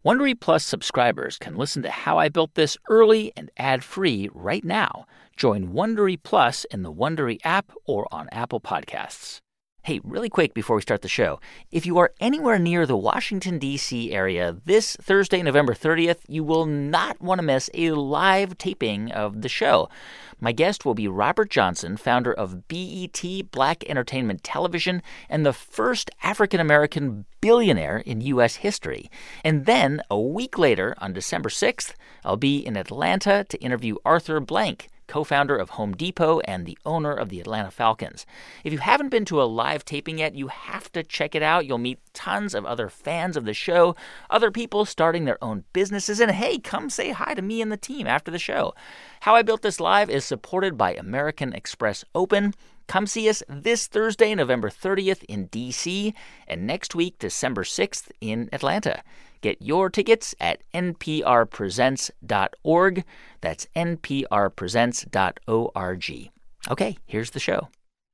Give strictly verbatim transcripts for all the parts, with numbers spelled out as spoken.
Wondery Plus subscribers can listen to How I Built This early and ad-free right now. Join Wondery Plus in the Wondery app or on Apple Podcasts. Hey, really quick before we start the show, if you are anywhere near the Washington, D C area this Thursday, November thirtieth, you will not want to miss a live taping of the show. My guest will be Robert Johnson, founder of B E T, Black Entertainment Television, and the first African-American billionaire in U S history. And then, a week later, on December sixth, I'll be in Atlanta to interview Arthur Blank, co-founder of Home Depot and the owner of the Atlanta Falcons. If you haven't been to a live taping yet, you have to check it out. You'll meet tons of other fans of the show, other people starting their own businesses, and hey, come say hi to me and the team after the show. How I Built This Live is supported by American Express Open. Come see us this Thursday, November thirtieth in D C, and next week, December sixth in Atlanta. Get your tickets at N P R presents dot org. That's N P R presents dot org. Okay, here's the show.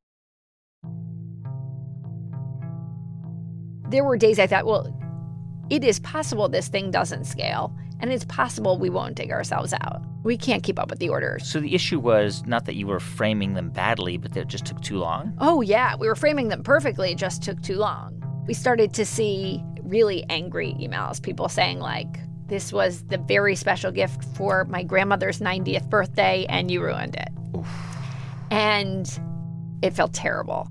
There were days I thought, well, it is possible this thing doesn't scale, and it's possible we won't dig ourselves out. We can't keep up with the orders. So the issue was not that you were framing them badly, but that it just took too long? Oh, yeah. We were framing them perfectly. It just took too long. We started to see really angry emails, people saying, like, this was the very special gift for my grandmother's ninetieth birthday, and you ruined it. Oof. And it felt terrible.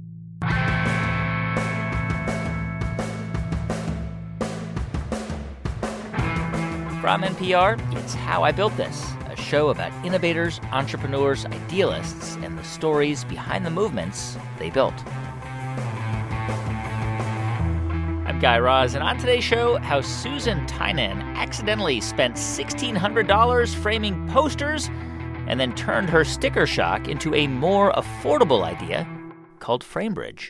From N P R, it's How I Built This, a show about innovators, entrepreneurs, idealists, and the stories behind the movements they built. I'm Guy Raz, and on today's show, how Susan Tynan accidentally spent sixteen hundred dollars framing posters and then turned her sticker shock into a more affordable idea called FrameBridge.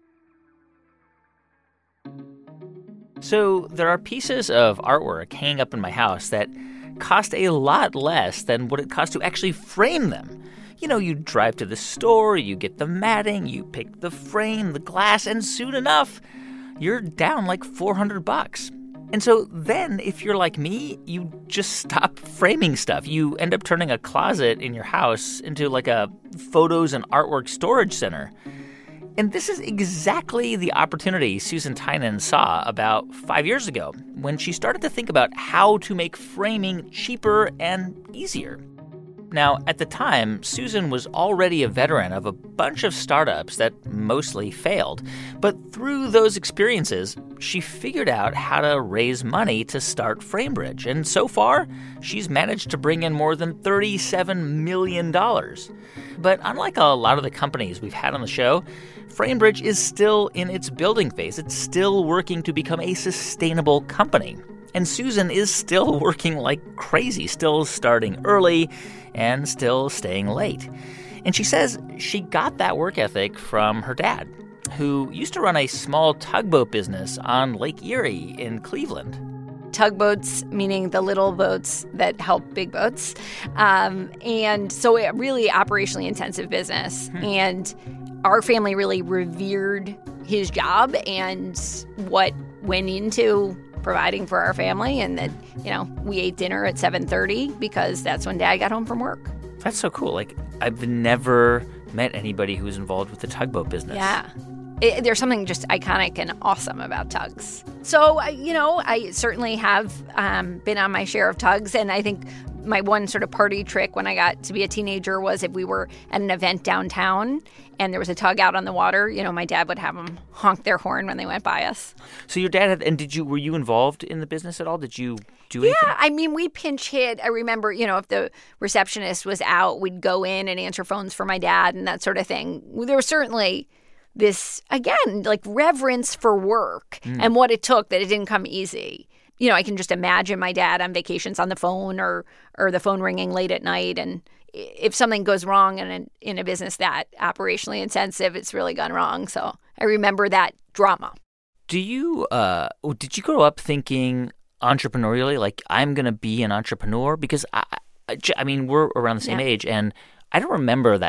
So there are pieces of artwork hanging up in my house that cost a lot less than what it costs to actually frame them. You know, you drive to the store, you get the matting, you pick the frame, the glass, and soon enough, you're down like four hundred bucks. And so then, if you're like me, you just stop framing stuff. You end up turning a closet in your house into like a photos and artwork storage center. And this is exactly the opportunity Susan Tynan saw about five years ago when she started to think about how to make framing cheaper and easier. Now, at the time, Susan was already a veteran of a bunch of startups that mostly failed. But through those experiences, she figured out how to raise money to start FrameBridge. And so far, she's managed to bring in more than thirty-seven million dollars. But unlike a lot of the companies we've had on the show, FrameBridge is still in its building phase. It's still working to become a sustainable company. And Susan is still working like crazy, still starting early and still staying late. And she says she got that work ethic from her dad, who used to run a small tugboat business on Lake Erie in Cleveland. Tugboats, meaning the little boats that help big boats. Um, and so a really operationally intensive business. Hmm. And our family really revered his job and what went into providing for our family, and that, you know, we ate dinner at seven thirty because that's when Dad got home from work. That's so cool. Like, I've never met anybody who's involved with the tugboat business. Yeah. It, there's something just iconic and awesome about tugs. So, I, you know, I certainly have um, been on my share of tugs, and I think my one sort of party trick when I got to be a teenager was if we were at an event downtown and there was a tug out on the water, you know, my dad would have them honk their horn when they went by us. So your dad had, and did you, were you involved in the business at all? Did you do anything? Yeah, I mean, we pinch hit. I remember, you know, if the receptionist was out, we'd go in and answer phones for my dad and that sort of thing. There was certainly this, again, like reverence for work mm. and what it took, that it didn't come easy. You know, I can just imagine my dad on vacations on the phone or or the phone ringing late at night. And if something goes wrong in a, in a business that operationally intensive, it's really gone wrong. So I remember that drama. Do you, uh, did you grow up thinking entrepreneurially, like, I'm going to be an entrepreneur? Because, I, I, I mean, we're around the same yeah. age, and I don't remember that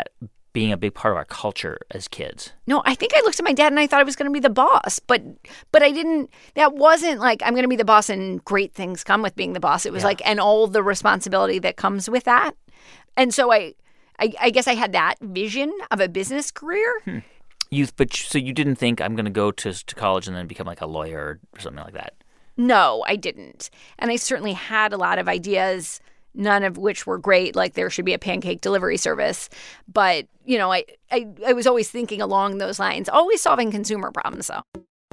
being a big part of our culture as kids? No, I think I looked at my dad and I thought I was going to be the boss, but but I didn't. That wasn't like I'm going to be the boss and great things come with being the boss. It was Yeah. like and all the responsibility that comes with that. And so I, I, I guess I had that vision of a business career. Hmm. You, but so you didn't think I'm going to go to to college and then become like a lawyer or something like that? No, I didn't. And I certainly had a lot of ideas, none of which were great, like there should be a pancake delivery service. But, you know, I, I, I was always thinking along those lines, always solving consumer problems, though.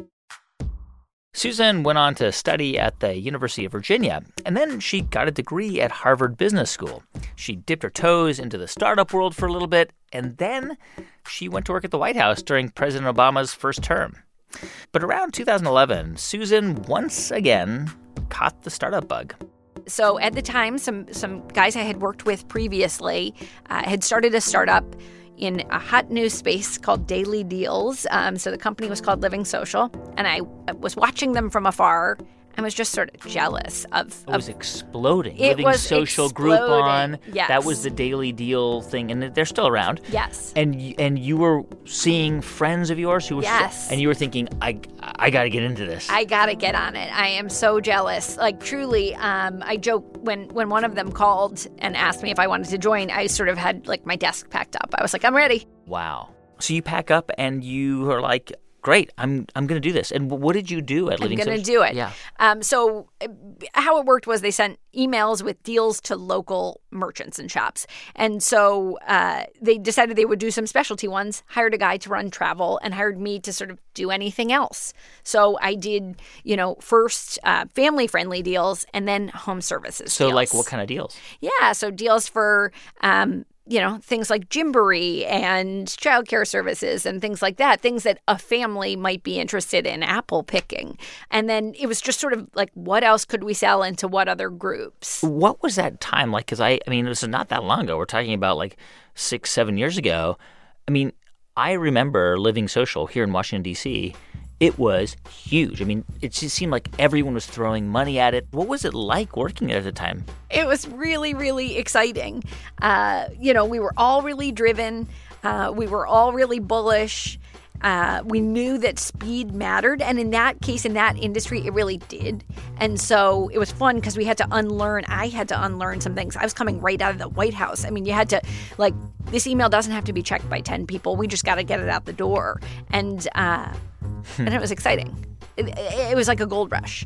Susan went on to study at the University of Virginia, and then she got a degree at Harvard Business School. She dipped her toes into the startup world for a little bit, and then she went to work at the White House during President Obama's first term. But around two thousand eleven, Susan once again caught the startup bug. So at the time, some some guys I had worked with previously uh, had started a startup in a hot new space called Daily Deals. Um, so the company was called Living Social, and I was watching them from afar. I was just sort of jealous of. It was of, exploding. It Living was Social, exploding. Groupon. Yes. That was the Daily Deal thing, and they're still around. Yes. And y- and you were seeing friends of yours who were. Yes. So, and you were thinking, I I got to get into this. I gotta get on it. I am so jealous. Like truly, um, I joke when when one of them called and asked me if I wanted to join. I sort of had like my desk packed up. I was like, I'm ready. Wow. So you pack up and you are like, great, I'm I'm going to do this. And what did you do at Living I'm Social? going to do it. Yeah. Um, so uh, how it worked was they sent emails with deals to local merchants and shops. And so uh, they decided they would do some specialty ones, hired a guy to run travel, and hired me to sort of do anything else. So I did, you know, first uh, family-friendly deals and then home services So deals. like what kind of deals? Yeah, so deals for um, you know, things like Gymboree and childcare services and things like that, things that a family might be interested in apple picking. And then it was just sort of like, what else could we sell into what other groups? What was that time like? Because I, I mean, this is not that long ago. We're talking about like six, seven years ago. I mean, I remember Living Social here in Washington, D C. It was huge. I mean, it just seemed like everyone was throwing money at it. What was it like working there at the time? It was really, really exciting. Uh, you know, we were all really driven. Uh, we were all really bullish. Uh, we knew that speed mattered. And in that case, in that industry, it really did. And so it was fun because we had to unlearn. I had to unlearn some things. I was coming right out of the White House. I mean, you had to, like, this email doesn't have to be checked by ten people. We just got to get it out the door. And, uh, and it was exciting. It, it was like a gold rush.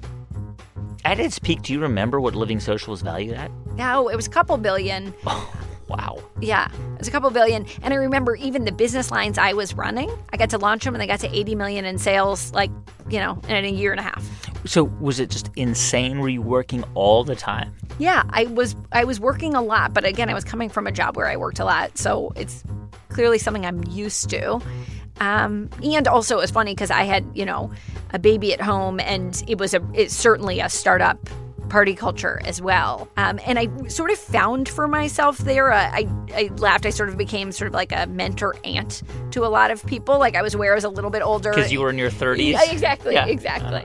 At its peak, do you remember what Living Social was valued at? No, it was a couple billion. Oh, wow. Yeah, it was a couple billion. And I remember even the business lines I was running, I got to launch them and they got to eighty million in sales, like, you know, in a year and a half. So was it just insane? Were you working all the time? Yeah, I was I was working a lot. But again, I was coming from a job where I worked a lot. So it's clearly something I'm used to. Um, and also it was funny because I had, you know, a baby at home and it was a it's certainly a startup party culture as well. Um, and I sort of found for myself there, uh, I, I laughed, I sort of became sort of like a mentor aunt to a lot of people. Like I was aware I was a little bit older. Because you were in your thirties? Yeah, exactly, Yeah. exactly. Uh,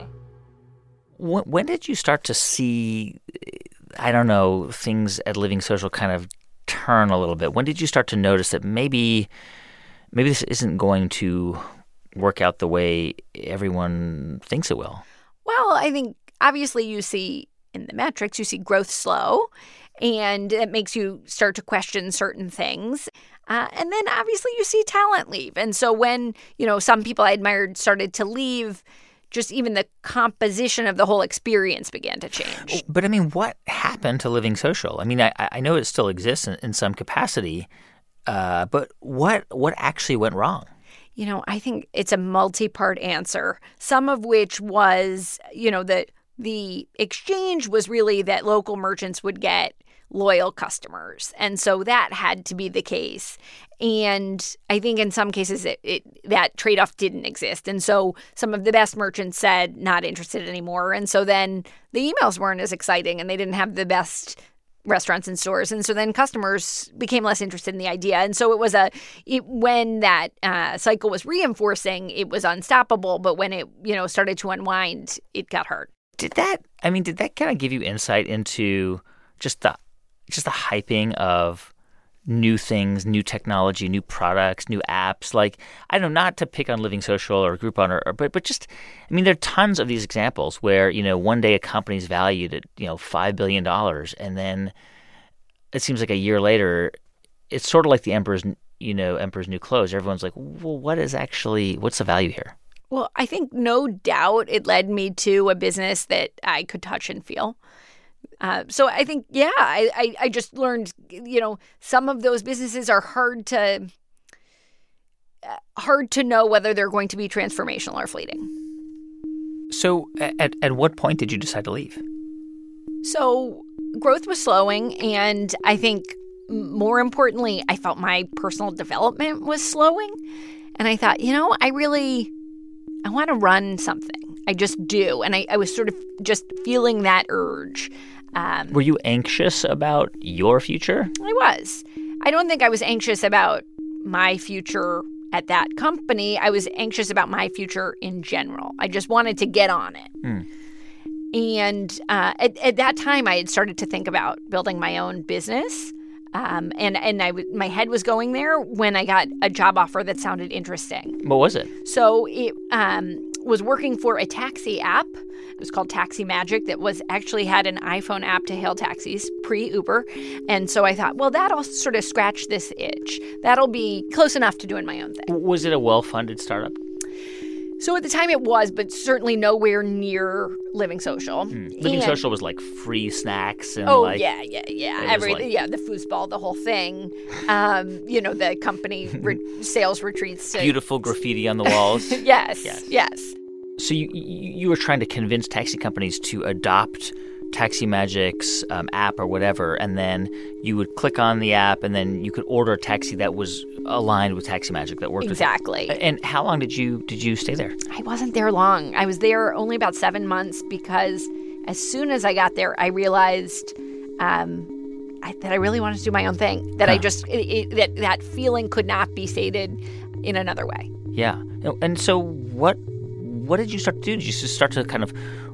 when, when did you start to see, I don't know, things at Living Social kind of turn a little bit? When did you start to notice that maybe maybe this isn't going to work out the way everyone thinks it will? Well, I think obviously you see in the metrics, you see growth slow, and it makes you start to question certain things. Uh, and then obviously you see talent leave. And so when, you know, some people I admired started to leave, just even the composition of the whole experience began to change. But I mean, what happened to Living Social? I mean, I, I know it still exists in, in some capacity, uh, but what what actually went wrong? You know, I think it's a multi-part answer, some of which was, you know, the the exchange was really that local merchants would get loyal customers. And so that had to be the case. And I think in some cases it, it that trade-off didn't exist. And so some of the best merchants said not interested anymore. And so then the emails weren't as exciting and they didn't have the best restaurants and stores. And so then customers became less interested in the idea. And so it was a, it, when that uh, cycle was reinforcing, it was unstoppable. But when it, you know, started to unwind, it got hard. Did that, I mean, did that kind of give you insight into just the, just the hyping of new things, new technology, new products, new apps. Like, I don't know, not to pick on Living Social or Groupon, or, or but but just, I mean, there are tons of these examples where, you know, one day a company's valued at, you know, five billion dollars, and then it seems like a year later, it's sort of like the emperor's, you know, emperor's new clothes. Everyone's like, well, what is actually, what's the value here? Well, I think no doubt it led me to a business that I could touch and feel. Uh, so I think, yeah, I, I, I just learned, you know, some of those businesses are hard to uh, hard to know whether they're going to be transformational or fleeting. So at, at what point did you decide to leave? So growth was slowing, and I think more importantly, I felt my personal development was slowing. And I thought, you know, I really, I want to run something. I just do. And I, I was sort of just feeling that urge. Um, Were you anxious about your future? I was. I don't think I was anxious about my future at that company. I was anxious about my future in general. I just wanted to get on it. Mm. And uh, at, at that time, I had started to think about building my own business. Um, and and I w- my head was going there when I got a job offer that sounded interesting. What was it? So it um, was working for a taxi app. It was called Taxi Magic, that was actually had an iPhone app to hail taxis pre-Uber. And so I thought, well, that'll sort of scratch this itch. That'll be close enough to doing my own thing. Was it a well-funded startup? So at the time it was, but certainly nowhere near Living Social. Mm. Living and, Social was like free snacks and oh, like... Oh, yeah, yeah, yeah. Everything, like... yeah, the foosball, the whole thing. Um, you know, the company re- sales retreats. To... Beautiful graffiti on the walls. yes, yes, yes. So you, you you were trying to convince taxi companies to adopt Taxi Magic's um, app or whatever, and then you would click on the app, and then you could order a taxi that was aligned with Taxi Magic, that worked exactly. with it. And how long did you did you stay there? I wasn't there long. I was there only about seven months because as soon as I got there, I realized um, I, that I really wanted to do my own thing. That huh. I just it, it, that that feeling could not be sated in another way. Yeah. And so what what did you start to do? Did you just start to kind of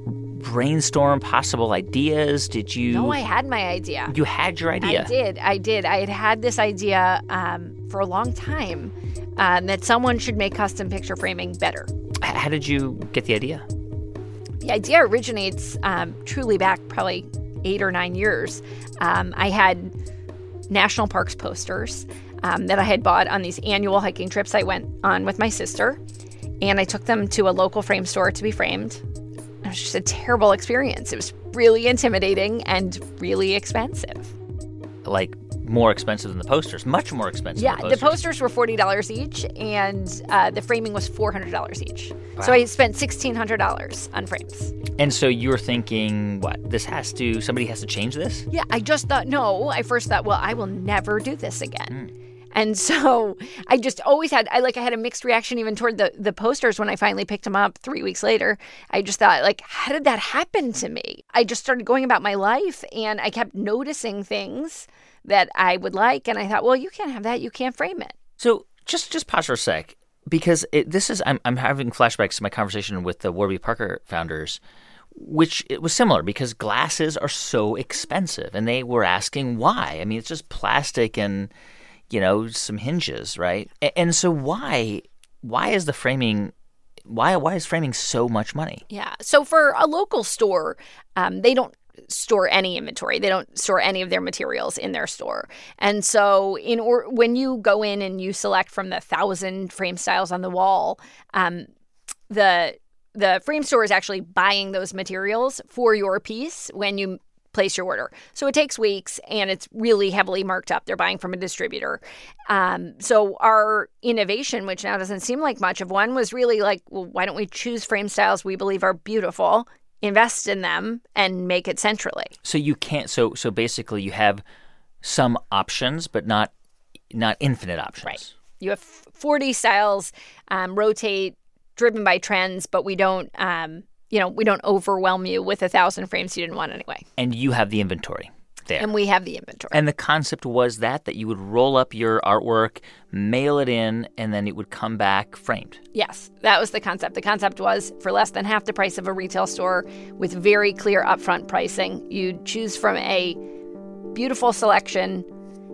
brainstorm possible ideas? Did you? No, I had my idea. You had your idea. I did. I did. I had had this idea um, for a long time um, that someone should make custom picture framing better. How did you get the idea? The idea originates um, truly back probably eight or nine years. Um, I had national parks posters um, that I had bought on these annual hiking trips I went on with my sister, and I took them to a local frame store to be framed. It was just a terrible experience. It was really intimidating and really expensive. Like more expensive than the posters, much more expensive yeah, than the posters. The posters were forty dollars each, and uh, the framing was four hundred dollars each. Wow. So I spent sixteen hundred dollars on frames. And so you were thinking, what, this has to, somebody has to change this? Yeah, I just thought, no. I first thought, well, I will never do this again. Mm. And so I just always had, I like, I had a mixed reaction even toward the, the posters when I finally picked them up three weeks later. I just thought, like, how did that happen to me? I just started going about my life, and I kept noticing things that I would like. And I thought, well, you can't have that. You can't frame it. So just just pause for a sec, because it, this is, I'm, I'm having flashbacks to my conversation with the Warby Parker founders, which it was similar because glasses are so expensive. And they were asking why. I mean, it's just plastic and, you know, some hinges, right? And so why why is the framing why why is framing so much money? Yeah. So for a local store, um, they don't store any inventory. They don't store any of their materials in their store. And so in or when you go in and you select from the thousand frame styles on the wall, um, the the frame store is actually buying those materials for your piece when you place your order. So it takes weeks, and it's really heavily marked up. They're buying from a distributor. Um, so our innovation, which now doesn't seem like much of one, was really like, well, why don't we choose frame styles we believe are beautiful, invest in them, and make it centrally? So you can't. So so basically, you have some options, but not not infinite options. Right. You have forty styles, um, rotate, driven by trends, but we don't. Um, You know, we don't overwhelm you with a thousand frames you didn't want anyway. And you have the inventory there. And we have the inventory. And the concept was that, that you would roll up your artwork, mail it in, and then it would come back framed. Yes, that was the concept. The concept was for less than half the price of a retail store with very clear upfront pricing. You'd choose from a beautiful selection,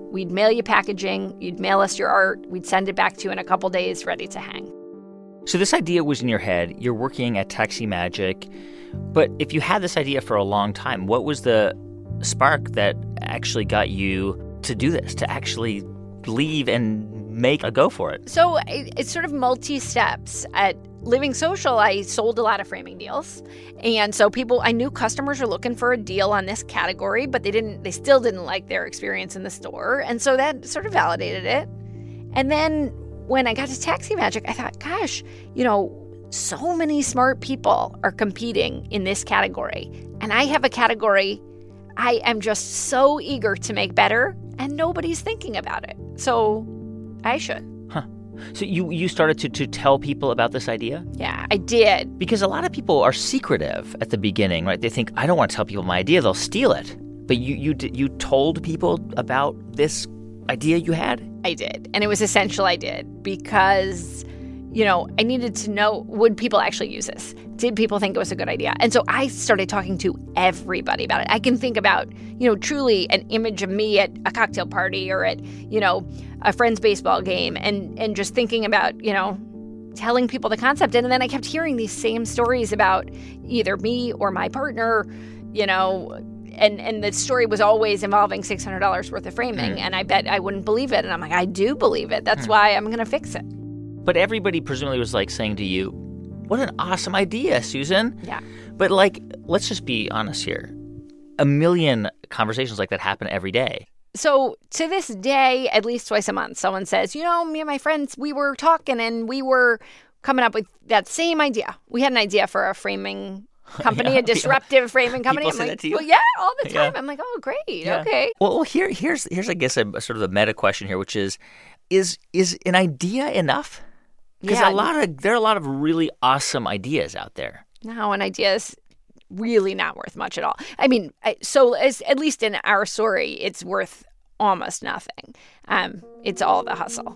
We'd mail you packaging. You'd mail us your art. We'd send it back to you in a couple days, ready to hang. So this idea was in your head. You're working at Taxi Magic. But if you had this idea for a long time, what was the spark that actually got you to do this, to actually leave and make a go for it? So it, it's sort of multi-steps. At Living Social, I sold a lot of framing deals. And so people, I knew customers were looking for a deal on this category, but they didn't, they still didn't like their experience in the store. And so that sort of validated it. And then when I got to Taxi Magic, I thought, gosh, you know, so many smart people are competing in this category. And I have a category I am just so eager to make better, and nobody's thinking about it. So I should. Huh. So you, you started to, to tell people about this idea? Yeah, I did. Because a lot of people are secretive at the beginning, right? They think, I don't want to tell people my idea. They'll steal it. But you you you told people about this idea you had? I did. And it was essential I did because, you know, I needed to know, would people actually use this? Did people think it was a good idea? And so I started talking to everybody about it. I can think about, you know, truly an image of me at a cocktail party or at, you know, a friend's baseball game and, and just thinking about, you know, telling people the concept. And then I kept hearing these same stories about either me or my partner, you know, and, and the story was always involving six hundred dollars worth of framing. Mm. And I bet I wouldn't believe it. And I'm like, I do believe it. That's mm. why I'm going to fix it. But everybody presumably was like saying to you, what an awesome idea, Susan. Yeah. But like, let's just be honest here. A million conversations like that happen every day. So to this day, at least twice a month, someone says, you know, me and my friends, we were talking and we were coming up with that same idea. We had an idea for a framing company, yeah, a disruptive yeah. framing company. People I'm say like, that to you? well, yeah, all the time. Yeah. I'm like, oh, great. Yeah. Okay. Well, here, here's, here's, I guess, a, a sort of a meta question here, which is, is, is an idea enough? Because yeah. a lot of there are a lot of really awesome ideas out there. No, an idea is really not worth much at all. I mean, I, so as, at least in our story, it's worth almost nothing. Um, it's all the hustle.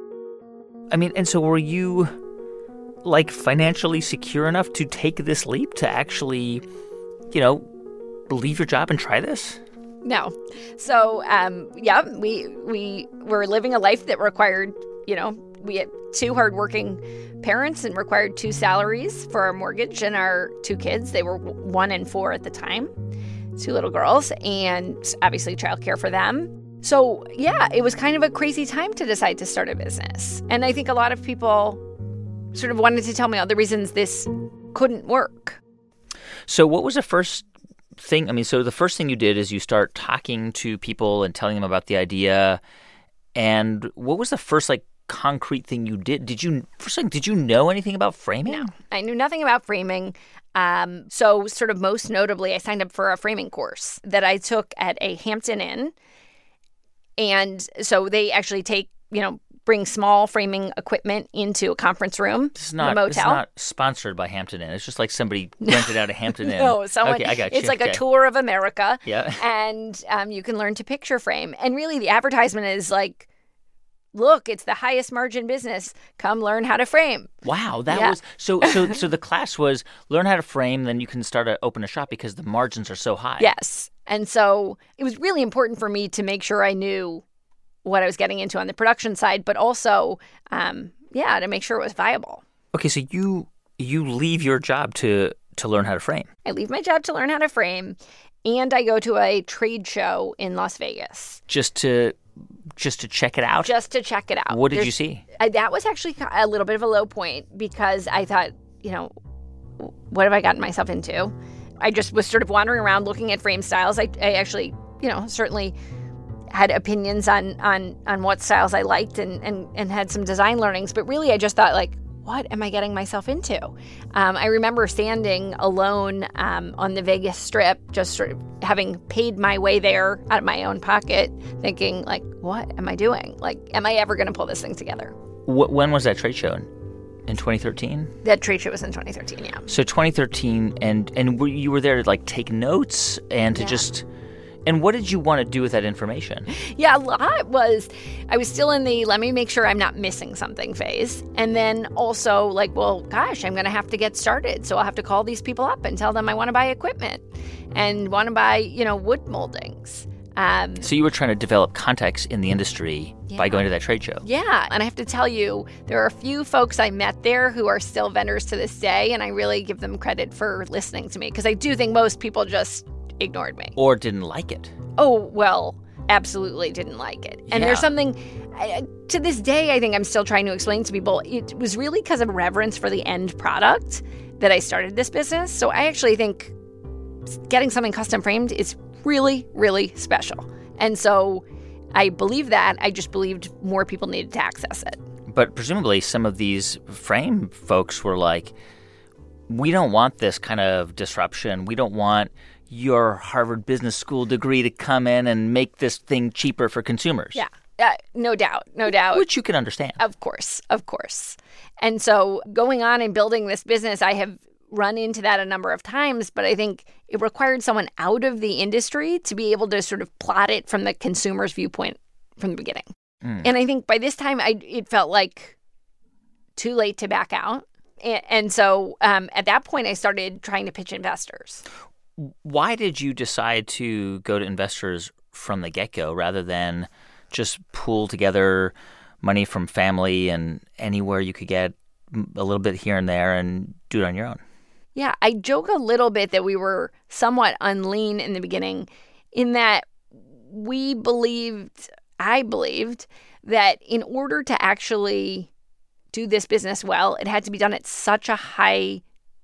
I mean, and so were you, like, financially secure enough to take this leap to actually, you know, leave your job and try this? No. So, um, yeah, we we were living a life that required, you know, we had two hardworking parents and required two salaries for our mortgage and our two kids. They were one and four at the time, two little girls, and obviously childcare for them. So, yeah, it was kind of a crazy time to decide to start a business. And I think a lot of people sort of wanted to tell me all the reasons this couldn't work. So what was the first thing? I mean, so the first thing you did is you start talking to people and telling them about the idea. And what was the first, like, concrete thing you did? Did you first thing, did you know anything about framing? No, I knew nothing about framing. Um, so sort of most notably, I signed up for a framing course that I took at a Hampton Inn. And so they actually take, you know, bring small framing equipment into a conference room, this is not, a motel. This is not sponsored by Hampton Inn. It's just like somebody rented out a Hampton Inn. No, someone, okay, I got you. It's like okay. a tour of America. Yeah. And um, you can learn to picture frame. And really the advertisement is like, look, it's the highest margin business. Come learn how to frame. Wow, that yeah. was so. So, so the class was learn how to frame, then you can start to open a shop because the margins are so high. Yes, and so it was really important for me to make sure I knew what I was getting into on the production side, but also, um, yeah, to make sure it was viable. Okay, so you you leave your job to to learn how to frame. I leave my job to learn how to frame, and I go to a trade show in Las Vegas just to. Just to check it out? Just to check it out. What did There's, you see? I, that was actually a little bit of a low point because I thought, you know, what have I gotten myself into? I just was sort of wandering around looking at frame styles. I, I actually, you know, certainly had opinions on on on what styles I liked and, and, and had some design learnings. But really, I just thought, like, what am I getting myself into? Um, I remember standing alone um, on the Vegas Strip, just sort of having paid my way there out of my own pocket, thinking, like, what am I doing? Like, am I ever going to pull this thing together? Wh- when was that trade show? In twenty thirteen? That trade show was in twenty thirteen, yeah. So twenty thirteen, and, and were, you were there to, like, take notes and to yeah. just... And what did you want to do with that information? Yeah, a lot was, I was still in the let me make sure I'm not missing something phase. And then also like, well, gosh, I'm going to have to get started. So I'll have to call these people up and tell them I want to buy equipment and want to buy, you know, wood moldings. Um, so you were trying to develop contacts in the industry yeah. by going to that trade show. Yeah. And I have to tell you, there are a few folks I met there who are still vendors to this day, and I really give them credit for listening to me because I do think most people just ignored me. Or didn't like it. Oh, well, absolutely didn't like it. And yeah. there's something, I, to this day, I think I'm still trying to explain to people, it was really because of reverence for the end product that I started this business. So I actually think getting something custom framed is really, really special. And so I believe that. I just believed more people needed to access it. But presumably some of these frame folks were like, we don't want this kind of disruption. We don't want your Harvard Business School degree to come in and make this thing cheaper for consumers. Yeah, uh, no doubt, no doubt. Which you can understand. Of course, of course. And so going on and building this business, I have run into that a number of times, but I think it required someone out of the industry to be able to sort of plot it from the consumer's viewpoint from the beginning. Mm. And I think by this time, I it felt like too late to back out. And, and so um, at that point, I started trying to pitch investors. Why did you decide to go to investors from the get-go rather than just pool together money from family and anywhere you could get a little bit here and there and do it on your own? Yeah, I joke a little bit that we were somewhat unlean in the beginning in that we believed, I believed, that in order to actually do this business well, it had to be done at such a high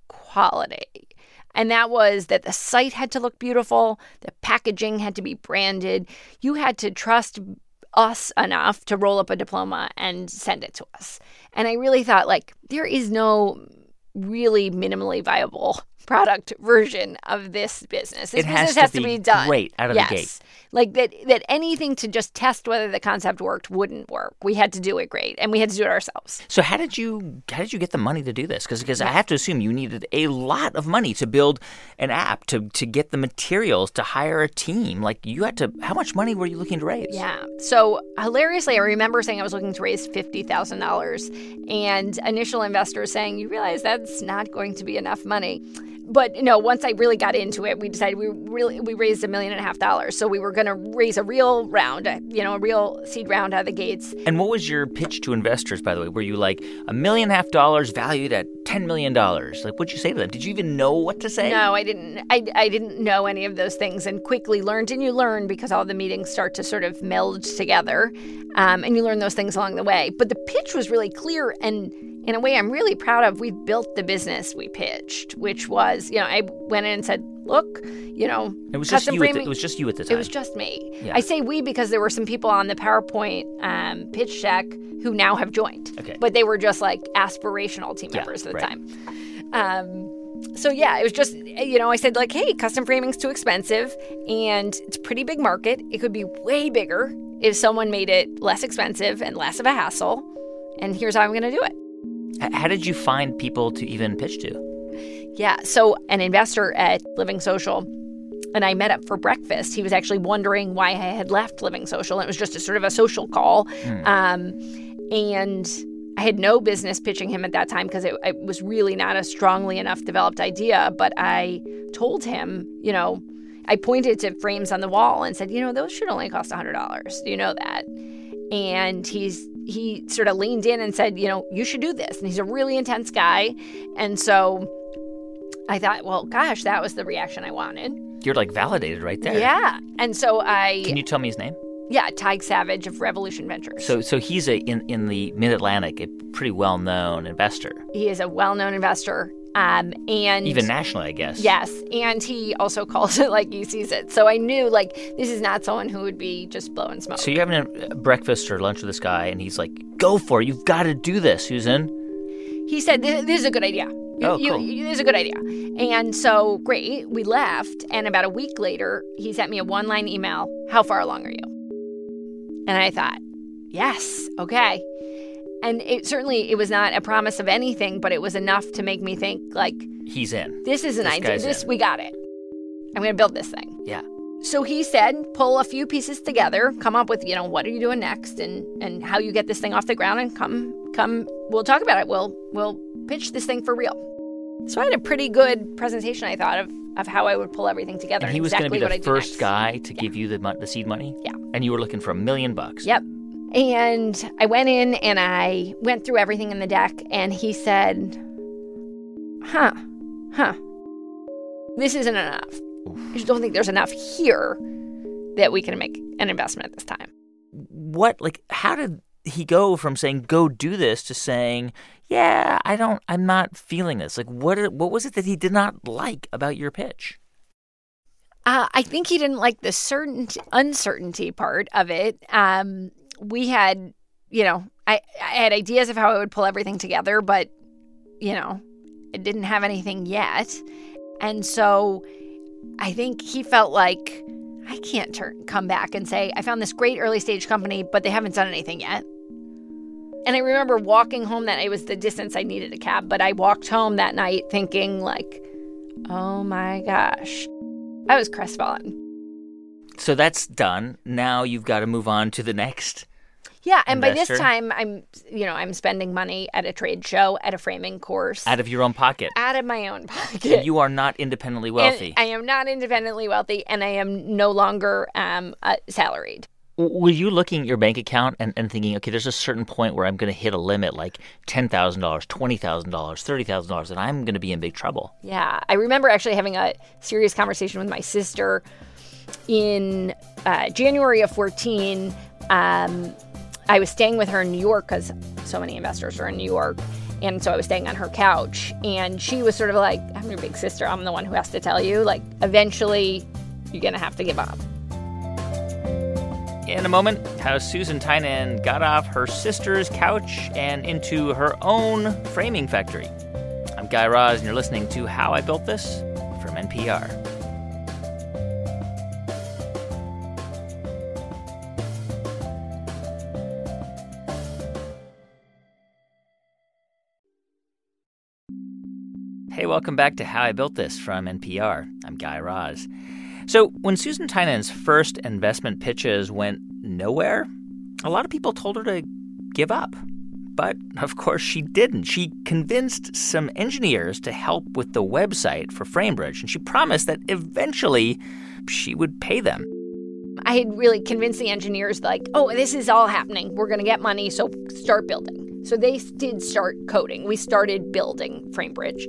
quality. And that was that the site had to look beautiful, the packaging had to be branded. You had to trust us enough to roll up a diploma and send it to us. And I really thought, like, there is no really minimally viable product version of this business. This it has business to has be to be done. Great out of yes. the gate. Like that that anything to just test whether the concept worked wouldn't work. We had to do it great, and we had to do it ourselves. So how did you how did you get the money to do this? Because because I have to assume you needed a lot of money to build an app, to to get the materials, to hire a team. Like you had to. How much money were you looking to raise? Yeah. So hilariously, I remember saying I was looking to raise fifty thousand dollars, and initial investors saying, "You realize that's not going to be enough money." But you know, once I really got into it, we decided we really we raised a million and a half dollars. So we were going to raise a real round, you know, a real seed round out of the gates. And what was your pitch to investors, by the way? Were you like a million and a half dollars valued at ten million dollars? Like, what'd you say to them? Did you even know what to say? No, I didn't. I, I didn't know any of those things, and quickly learned. And you learn because all the meetings start to sort of meld together, um, and you learn those things along the way. But the pitch was really clear, and in a way I'm really proud of. We built the business we pitched, which was, you know, I went in and said, look, you know, it was just you. At the, it was just you at the time. It was just me. Yeah. I say we because there were some people on the PowerPoint um, pitch deck who now have joined. Okay. But they were just like aspirational team yeah, members at the right. time. Um, so yeah, it was just, you know, I said like, hey, custom framing's too expensive and it's a pretty big market. It could be way bigger if someone made it less expensive and less of a hassle. And here's how I'm going to do it. How did you find people to even pitch to? Yeah, so an investor at Living Social and I met up for breakfast. He was actually wondering why I had left Living Social. And it was just a sort of a social call. Mm. Um, and I had no business pitching him at that time because it, it was really not a strongly enough developed idea. But I told him, you know, I pointed to frames on the wall and said, you know, those should only cost one hundred dollars. Do you know that? And he's he sort of leaned in and said, you know, you should do this. And he's a really intense guy. And so I thought, well, gosh, that was the reaction I wanted. You're like validated right there. Yeah. And so I... Can you tell me his name? Yeah, Tig Savage of Revolution Ventures. So so he's a in, in the Mid-Atlantic, a pretty well-known investor. He is a well-known investor. Um, and even nationally, I guess. Yes. And he also calls it like he sees it. So I knew, like, this is not someone who would be just blowing smoke. So you're having a breakfast or lunch with this guy, and he's like, go for it. You've got to do this, Susan. He said, this, this is a good idea. You, oh, cool. You, this is a good idea. And so, great. We left. And about a week later, he sent me a one-line email. How far along are you? And I thought, yes, okay. And it certainly, it was not a promise of anything, but it was enough to make me think, like... He's in. This is an this idea. This, in. we got it. I'm going to build this thing. Yeah. So he said, pull a few pieces together, come up with, you know, what are you doing next and, and how you get this thing off the ground and come, come, we'll talk about it. We'll, we'll pitch this thing for real. So I had a pretty good presentation, I thought, of, of how I would pull everything together. And he was exactly going to be the first next. guy to yeah. give you the, mon- the seed money? Yeah. And you were looking for a million bucks? Yep. And I went in and I went through everything in the deck, and he said, huh, huh, this isn't enough. Oof. I just don't think there's enough here that we can make an investment at this time. What, like, how did he go from saying, go do this, to saying, yeah, I don't, I'm not feeling this? Like, what, what was it that he did not like about your pitch? Uh, I think he didn't like the certainty, uncertainty part of it. Um, we had, you know, I, I had ideas of how I would pull everything together, but, you know, it didn't have anything yet. And so I think he felt like, I can't turn, come back and say, I found this great early stage company, but they haven't done anything yet. And I remember walking home that night. It was the distance I needed a cab, but I walked home that night thinking like, oh my gosh, I was crestfallen. So that's done. Now you've got to move on to the next. Yeah, and investor. By this time, I'm, you know, I'm spending money at a trade show, at a framing course. Out of your own pocket. Out of my own pocket. And you are not independently wealthy. And I am not independently wealthy, and I am no longer um, uh, salaried. Were you looking at your bank account and, and thinking, okay, there's a certain point where I'm going to hit a limit, like ten thousand dollars, twenty thousand dollars, thirty thousand dollars, and I'm going to be in big trouble? Yeah. I remember actually having a serious conversation with my sister in uh, January of fourteen. Um, I was staying with her in New York because so many investors are in New York. And so I was staying on her couch. And she was sort of like, I'm your big sister. I'm the one who has to tell you. Like, eventually, you're going to have to give up. In a moment, how Susan Tynan got off her sister's couch and into her own framing factory. I'm Guy Raz, and you're listening to How I Built This from N P R. Hey, welcome back to How I Built This from N P R. I'm Guy Raz. So when Susan Tynan's first investment pitches went nowhere, a lot of people told her to give up. But, of course, she didn't. She convinced some engineers to help with the website for Framebridge, and she promised that eventually she would pay them. I had really convinced the engineers, like, oh, this is all happening. We're going to get money, so start building. So they did start coding. We started building Framebridge.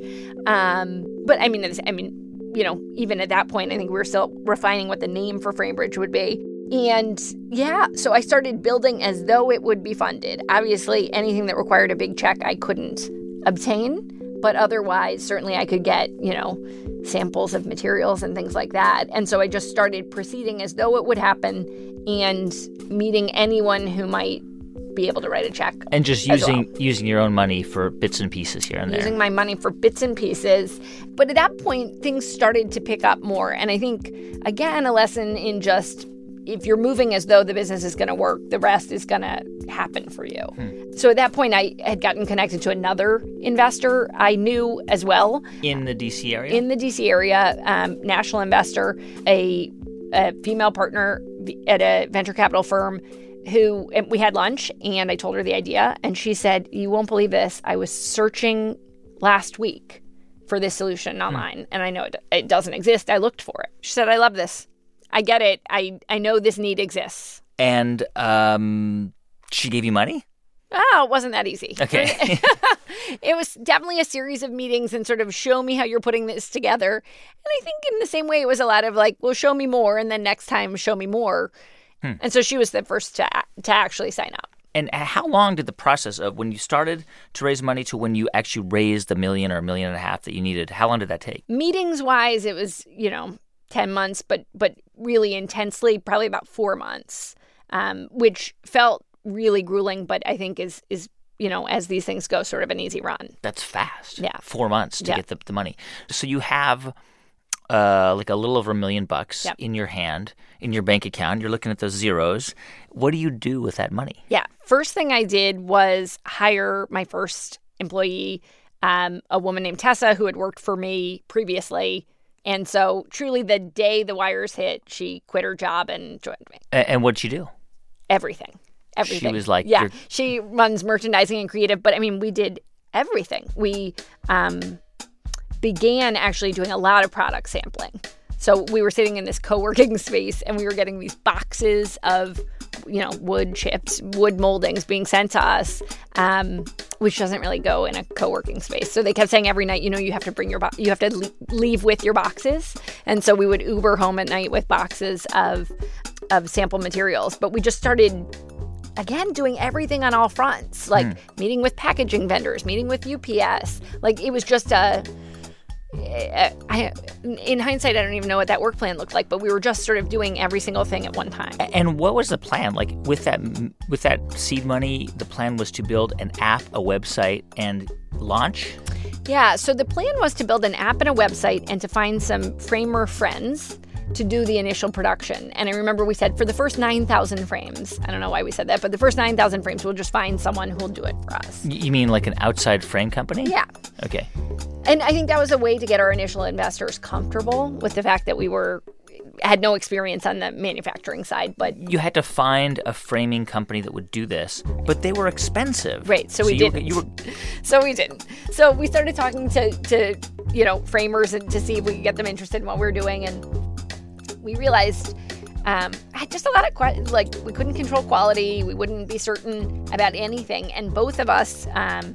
Um, but, I mean, I mean, you know, even at that point, I think we were still refining what the name for Framebridge would be. And, yeah, so I started building as though it would be funded. Obviously, anything that required a big check, I couldn't obtain. But otherwise, certainly I could get, you know, samples of materials and things like that. And so I just started proceeding as though it would happen and meeting anyone who might be able to write a check. And just using well. using your own money for bits and pieces here and there. Using my money for bits and pieces. But at that point, things started to pick up more. And I think, again, a lesson in just if you're moving as though the business is going to work, the rest is going to happen for you. Hmm. So at that point, I had gotten connected to another investor I knew as well. In the D C area? In the D C area, um, national investor, a, a female partner at a venture capital firm who, and we had lunch, and I told her the idea, and she said, you won't believe this. I was searching last week for this solution online, hmm. and I know it, it doesn't exist. I looked for it. She said, I love this. I get it. I, I know this need exists. And um, she gave you money? Oh, it wasn't that easy. Okay. It was definitely a series of meetings and sort of show me how you're putting this together. And I think in the same way, it was a lot of like, well, show me more. And then next time, show me more. Hmm. And so she was the first to to actually sign up. And how long did the process of when you started to raise money to when you actually raised the million or a million and a half that you needed, how long did that take? Meetings-wise, it was, you know, ten months, but but really intensely, probably about four months, um, which felt really grueling, but I think is, is you know, as these things go, sort of an easy run. That's fast. Yeah. Four months to yeah. get the, the money. So you have uh, like a little over a million bucks yep. in your hand, in your bank account. You're looking at those zeros. What do you do with that money? Yeah. First thing I did was hire my first employee, um, a woman named Tessa, who had worked for me previously. And so truly the day the wires hit, she quit her job and joined me. A- and what'd she do? Everything. Everything. She was like... Yeah. She runs merchandising and creative. But, I mean, we did everything. We um, began actually doing a lot of product sampling. So we were sitting in this co-working space and we were getting these boxes of, you know, wood chips, wood moldings being sent to us, um, which doesn't really go in a co-working space. So they kept saying every night, you know, you have to bring your, bo- you have to le- leave with your boxes. And so we would Uber home at night with boxes of, of sample materials. But we just started, again, doing everything on all fronts, like mm. meeting with packaging vendors, meeting with U P S. Like it was just a... I, in hindsight, I don't even know what that work plan looked like, but we were just sort of doing every single thing at one time. And what was the plan? Like with that with that seed money, the plan was to build an app, a website, and launch? Yeah, so the plan was to build an app and a website and to find some framer friends to do the initial production. And I remember we said for the first nine thousand frames, I don't know why we said that, but the first nine thousand frames, we'll just find someone who will do it for us. You mean like an outside frame company? Yeah. Okay. And I think that was a way to get our initial investors comfortable with the fact that we were had no experience on the manufacturing side. But you had to find a framing company that would do this, but they were expensive. Right, so, so we you, didn't. You were... So we didn't. So we started talking to, to, you know, framers and to see if we could get them interested in what we were doing. And we realized um, I had just a lot of, que- like, we couldn't control quality. We wouldn't be certain about anything. And both of us... Um,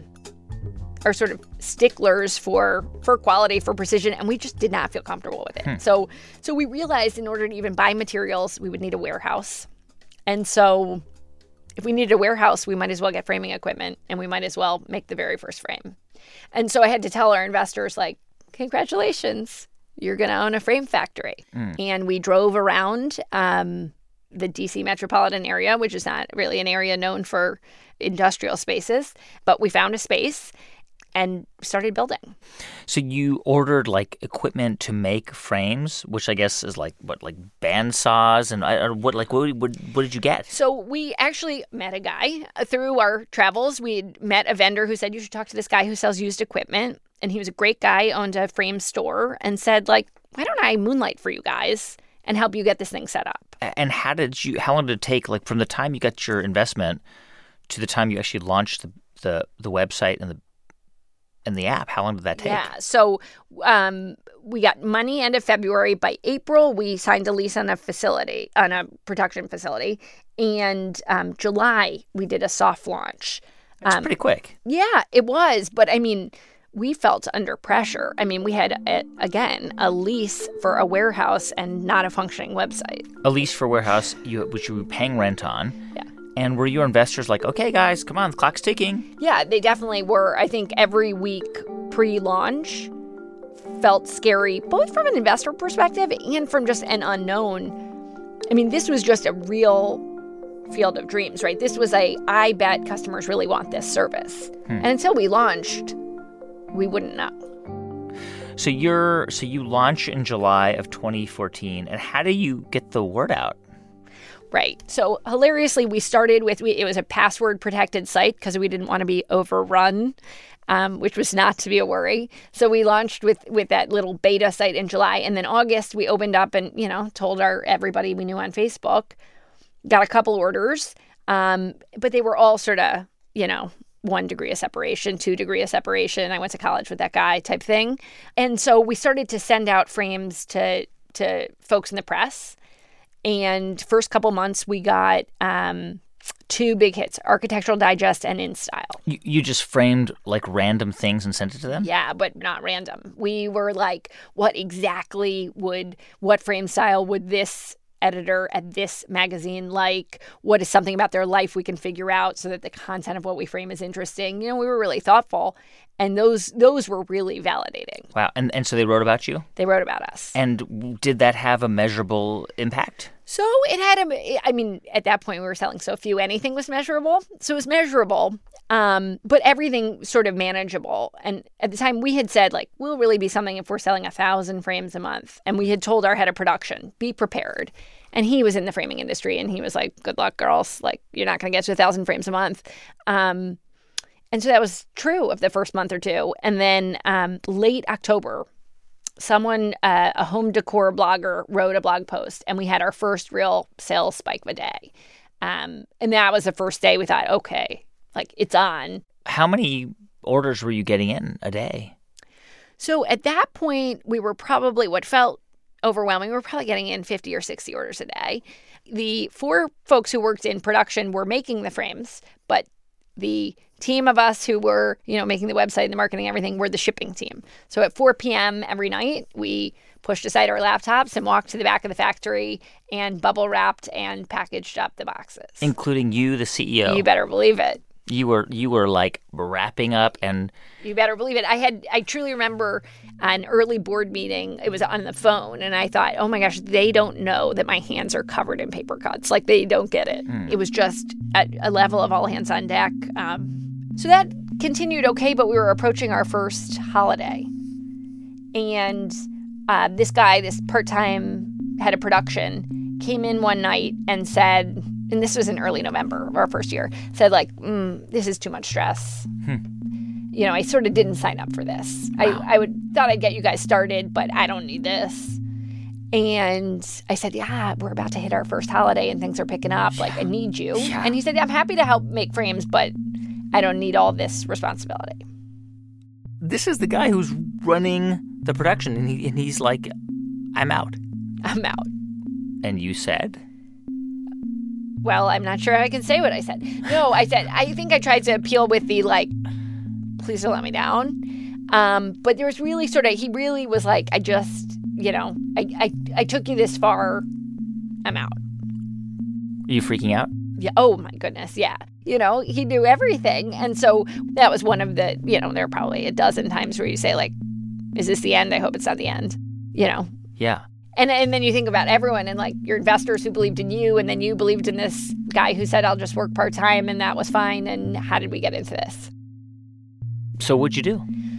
are sort of sticklers for for quality, for precision, and we just did not feel comfortable with it. Hmm. So so we realized in order to even buy materials, we would need a warehouse. And so if we needed a warehouse, we might as well get framing equipment, and we might as well make the very first frame. And so I had to tell our investors, like, congratulations, you're going to own a frame factory. Mm. And we drove around um, the D C metropolitan area, which is not really an area known for industrial spaces, but we found a space and started building. So you ordered like equipment to make frames, which I guess is like what, like band saws, and I, what, like what, what, what did you get? So we actually met a guy through our travels. We met a vendor who said you should talk to this guy who sells used equipment, and he was a great guy, owned a frame store, and said like, why don't I moonlight for you guys and help you get this thing set up? And how did you? How long did it take? Like from the time you got your investment to the time you actually launched the the, the website and the and the app, how long did that take? Yeah, so um, we got money end of February. By April, we signed a lease on a facility, on a production facility. And um, July, we did a soft launch. That's um, pretty quick. Yeah, it was. But, I mean, we felt under pressure. I mean, we had, a, again, a lease for a warehouse and not a functioning website. A lease for a warehouse, you, which you were paying rent on. Yeah. And were your investors like, okay, guys, come on, the clock's ticking? Yeah, they definitely were. I think every week pre-launch felt scary, both from an investor perspective and from just an unknown. I mean, this was just a real field of dreams, right? This was a, I bet customers really want this service. Hmm. And until we launched, we wouldn't know. So you're so you launch in July of twenty fourteen, and how do you get the word out? Right. So hilariously, we started with, we, it was a password protected site because we didn't want to be overrun, um, which was not to be a worry. So we launched with, with that little beta site in July. And then August, we opened up and, you know, told our everybody we knew on Facebook, got a couple orders, um, but they were all sort of, you know, one degree of separation, two degree of separation. I went to college with that guy type thing. And so we started to send out frames to to folks in the press. And first couple months, we got um, two big hits, Architectural Digest and InStyle. You, you just framed like random things and sent it to them? Yeah, but not random. We were like, what exactly would, what frame style would this editor at this magazine like? What is something about their life we can figure out so that the content of what we frame is interesting? You know, we were really thoughtful. And those those were really validating. Wow. And and so they wrote about you? They wrote about us. And did that have a measurable impact? So it had a, I mean, at that point we were selling so few, anything was measurable. So it was measurable, um, but everything sort of manageable. And at the time we had said, like, we'll really be something if we're selling a thousand frames a month. And we had told our head of production, be prepared. And he was in the framing industry and he was like, good luck, girls. Like, you're not going to get to a thousand frames a month. Um, and so that was true of the first month or two. And then um, late October, someone, uh, a home decor blogger, wrote a blog post, and we had our first real sales spike of a day. Um, and that was the first day we thought, okay, like, it's on. How many orders were you getting in a day? So at that point, we were probably what felt overwhelming. We were probably getting in fifty or sixty orders a day. The four folks who worked in production were making the frames, but the team of us who were, you know, making the website and the marketing, everything, were the shipping team. So at four p.m. every night, we pushed aside our laptops and walked to the back of the factory and bubble wrapped and packaged up the boxes. Including you, the C E O. You better believe it. You were you were like wrapping up and... You better believe it. I had I truly remember an early board meeting. It was on the phone, and I thought, oh my gosh, they don't know that my hands are covered in paper cuts. Like, they don't get it. Mm. It was just at a level of all hands on deck. Um, so that continued okay, but we were approaching our first holiday. And uh, this guy, this part-time head of production, came in one night and said, and this was in early November of our first year, said like, mm, this is too much stress. Hmm. You know, I sort of didn't sign up for this. Wow. I, I would thought I'd get you guys started, but I don't need this. And I said, yeah, we're about to hit our first holiday and things are picking up. Like, I need you. Yeah. And he said, I'm happy to help make frames, but I don't need all this responsibility. This is the guy who's running the production, and, he, and he's like, I'm out. I'm out. And you said? Well, I'm not sure I can say what I said. No, I said, I think I tried to appeal with the, like, please don't let me down. Um, but there was really sort of, he really was like, I just, you know, I, I, I took you this far. I'm out. Are you freaking out? Yeah. Oh, my goodness. Yeah. You know, he knew everything. And so that was one of the, you know, there are probably a dozen times where you say, like, is this the end? I hope it's not the end. You know? Yeah. And and then you think about everyone and, like, your investors who believed in you, and then you believed in this guy who said, I'll just work part-time, and that was fine. And how did we get into this? So what'd you do?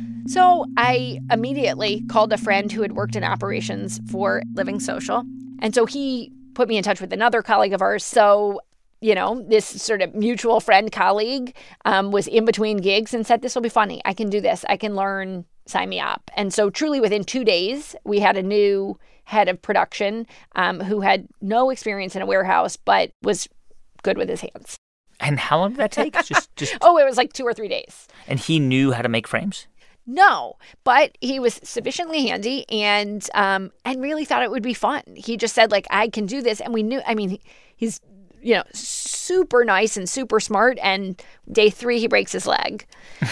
So I immediately called a friend who had worked in operations for Living Social. And so he put me in touch with another colleague of ours. So, you know, this sort of mutual friend colleague um, was in between gigs and said, this will be funny. I can do this. I can learn. Sign me up. And so truly within two days, we had a new head of production um, who had no experience in a warehouse, but was good with his hands. And how long did that take? just, just. Oh, it was like two or three days. And he knew how to make frames? No, but he was sufficiently handy and um, and really thought it would be fun. He just said, like, I can do this. And we knew, I mean, he's, you know, super nice and super smart. And day three, he breaks his leg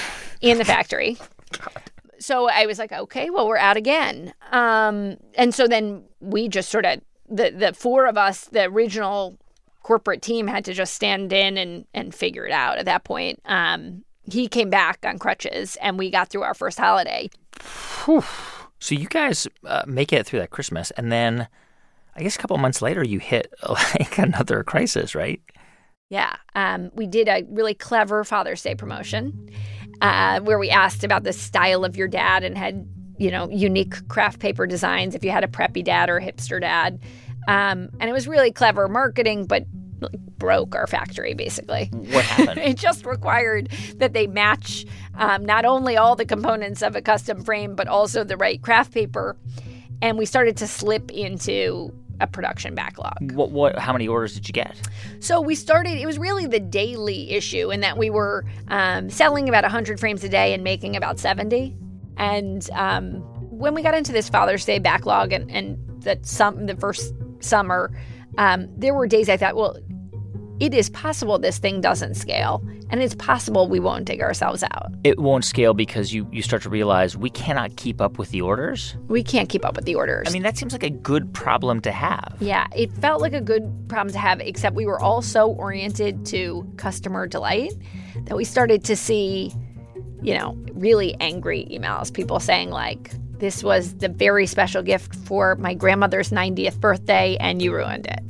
in the factory. God. So I was like, okay, well, we're out again. Um, and so then we just sort of, the, the four of us, the original corporate team had to just stand in and, and figure it out at that point. Um, he came back on crutches and we got through our first holiday. Whew. So you guys uh, make it through that Christmas. And then I guess a couple of months later, you hit like another crisis, right? Yeah. Um, we did a really clever Father's Day promotion. Uh, where we asked about the style of your dad and had, you know, unique craft paper designs if you had a preppy dad or a hipster dad. Um, and it was really clever marketing, but like, broke our factory, basically. What happened? It just required that they match um, not only all the components of a custom frame, but also the right craft paper. And we started to slip into a production backlog. What, what, how many orders did you get? So we started, it was really the daily issue in that we were um, selling about one hundred frames a day and making about seventy. And um, when we got into this Father's Day backlog and, and that some, the first summer, um, there were days I thought, well, it is possible this thing doesn't scale, and it's possible we won't dig ourselves out. It won't scale because you, you start to realize we cannot keep up with the orders? We can't keep up with the orders. I mean, that seems like a good problem to have. Yeah, it felt like a good problem to have, except we were all so oriented to customer delight that we started to see, you know, really angry emails, people saying like, this was the very special gift for my grandmother's ninetieth birthday, and you ruined it.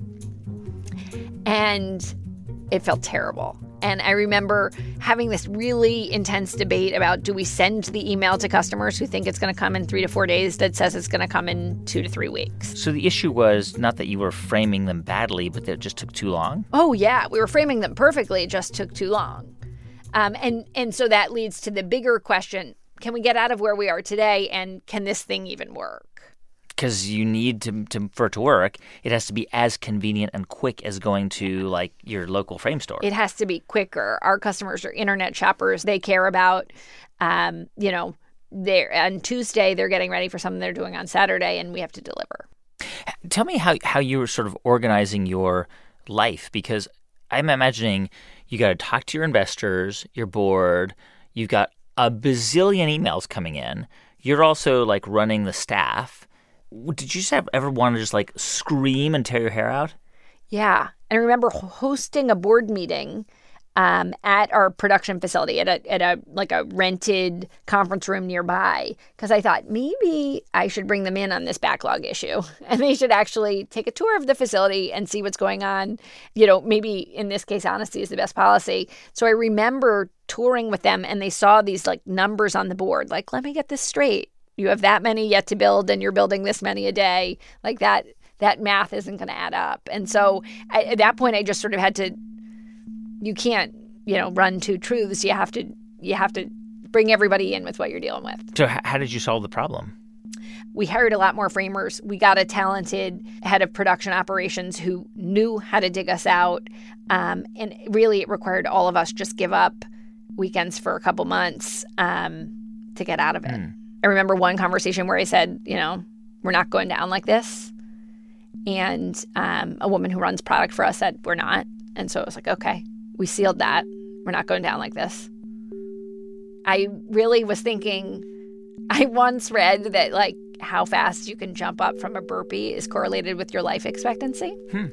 And it felt terrible. And I remember having this really intense debate about, do we send the email to customers who think it's going to come in three to four days that says it's going to come in two to three weeks? So the issue was not that you were framing them badly, but that it just took too long? Oh, yeah. We were framing them perfectly. It just took too long. Um, and, and so that leads to the bigger question, can we get out of where we are today, and can this thing even work? Because you need to, to for it to work, it has to be as convenient and quick as going to, like, your local frame store. It has to be quicker. Our customers are internet shoppers. They care about, um, you know, they're, on Tuesday, they're getting ready for something they're doing on Saturday, and we have to deliver. Tell me how, how you were sort of organizing your life, because I'm imagining you got to talk to your investors, your board, you've got a bazillion emails coming in. You're also like running the staff. Did you just have, ever want to just like scream and tear your hair out? Yeah. And I remember hosting a board meeting um, at our production facility at a, at a like a rented conference room nearby, because I thought maybe I should bring them in on this backlog issue and they should actually take a tour of the facility and see what's going on. You know, maybe in this case, honesty is the best policy. So I remember touring with them and they saw these like numbers on the board, like, let me get this straight. You have that many yet to build and you're building this many a day. Like that, that math isn't going to add up. And so I, at that point, I just sort of had to, you can't, you know, run two truths. You have to, you have to bring everybody in with what you're dealing with. So how did you solve the problem? We hired a lot more framers. We got a talented head of production operations who knew how to dig us out. Um, and really, it required all of us just give up weekends for a couple months um, to get out of it. Mm. I remember one conversation where I said, you know, we're not going down like this. And um, a woman who runs product for us said, we're not. And so I was like, okay, we sealed that. We're not going down like this. I really was thinking, I once read that like how fast you can jump up from a burpee is correlated with your life expectancy. Hmm.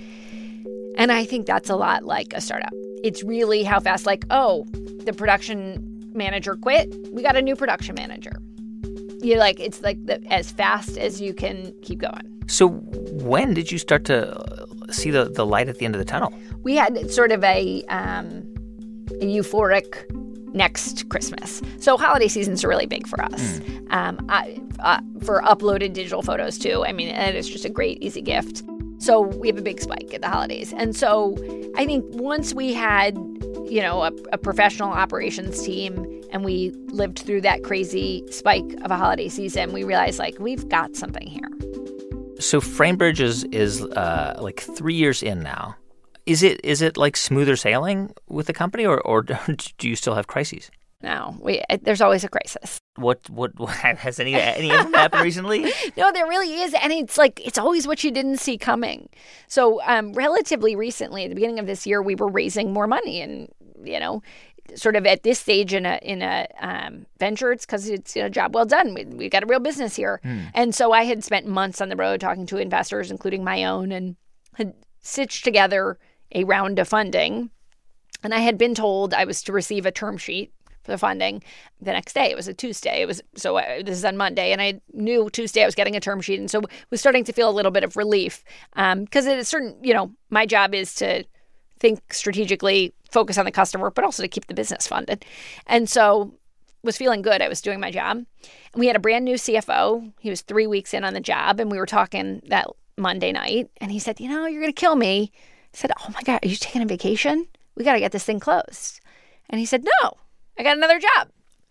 And I think that's a lot like a startup. It's really how fast, like, oh, the production manager quit. We got a new production manager. You're like, it's like the, as fast as you can keep going. So when did you start to see the, the light at the end of the tunnel? We had sort of a, um, a euphoric next Christmas. So holiday seasons are really big for us. Mm. Um, I, uh, for uploaded digital photos, too. I mean, and it's just a great, easy gift. So we have a big spike at the holidays. And so I think once we had, you know, a, a professional operations team and we lived through that crazy spike of a holiday season, we realized, like, we've got something here. So Framebridge is, is uh, like three years in now. Is it is it like smoother sailing with the company, or, or do you still have crises? No, we, there's always a crisis. What what, what has any any of them happened recently? No, there really is, and it's like it's always what you didn't see coming. So, um, relatively recently, at the beginning of this year, we were raising more money, and you know, sort of at this stage in a in a um, venture, it's because it's you know, job well done. We we got a real business here, mm. and so I had spent months on the road talking to investors, including my own, and had stitched together a round of funding, and I had been told I was to receive a term sheet for the funding the next day. It was a Tuesday. It was so I, this is on Monday, and I knew Tuesday I was getting a term sheet, and so was starting to feel a little bit of relief because um, it is certain. You know, my job is to think strategically, focus on the customer, but also to keep the business funded, and so was feeling good. I was doing my job, and we had a brand new C F O. He was three weeks in on the job, and we were talking that Monday night, and he said, "You know, you're going to kill me." I said, "Oh my God, are you taking a vacation? We got to get this thing closed." And he said, "No, I got another job."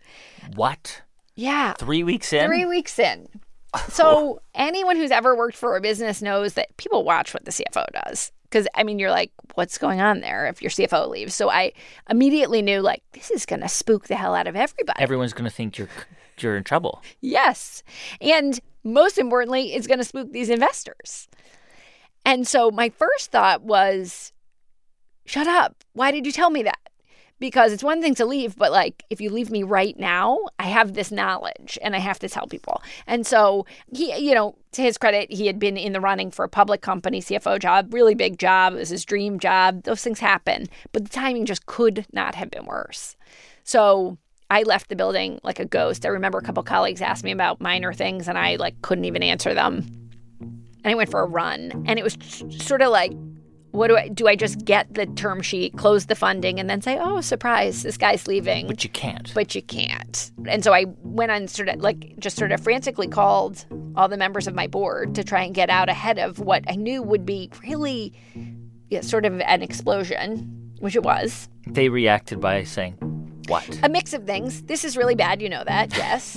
What? Yeah. Three weeks in? Three weeks in. So anyone who's ever worked for a business knows that people watch what the C F O does. Because, I mean, you're like, what's going on there if your C F O leaves? So I immediately knew, like, this is going to spook the hell out of everybody. Everyone's going to think you're you're in trouble. Yes. And most importantly, it's going to spook these investors. And so my first thought was, shut up. Why did you tell me that? Because it's one thing to leave, but like if you leave me right now, I have this knowledge and I have to tell people. And so he, you know, to his credit, he had been in the running for a public company C F O job, really big job. It was his dream job. Those things happen. But the timing just could not have been worse. So I left the building like a ghost. I remember a couple colleagues asked me about minor things and I like couldn't even answer them. And I went for a run, and it was sort of like, what do I do? I just get the term sheet, close the funding, and then say, oh, surprise, this guy's leaving. But you can't. But you can't. And so I went on sort of like just sort of frantically called all the members of my board to try and get out ahead of what I knew would be really yeah, sort of an explosion, which it was. They reacted by saying, what? A mix of things. This is really bad. You know that. Yes.